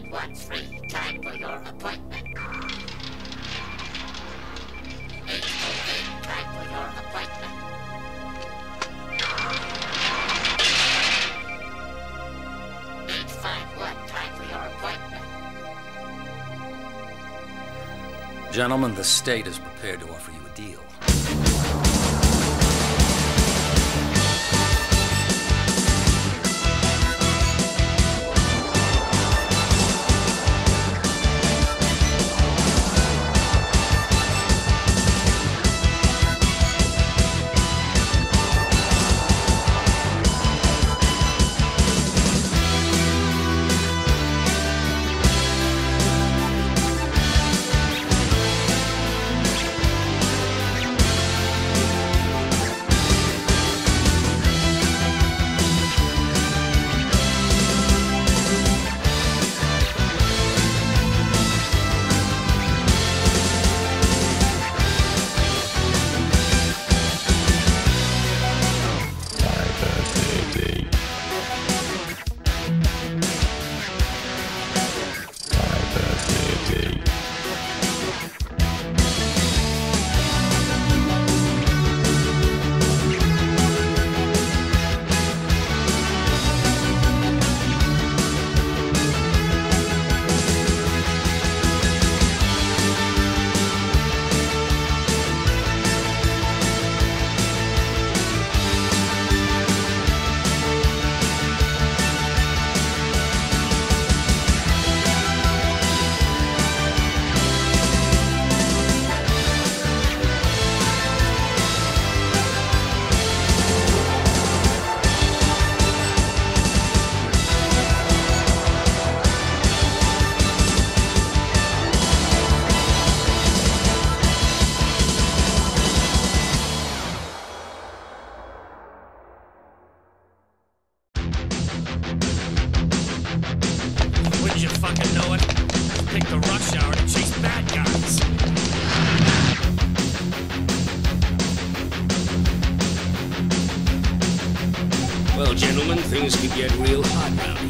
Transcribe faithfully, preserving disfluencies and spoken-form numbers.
one three, time for your appointment. eight oh eight, time for your appointment. eight five one, time for your appointment. Gentlemen, the state is prepared to offer you a deal. Wouldn't you fucking know it? Pick the rush hour to chase bad guys. Well, gentlemen, things could get real hot now.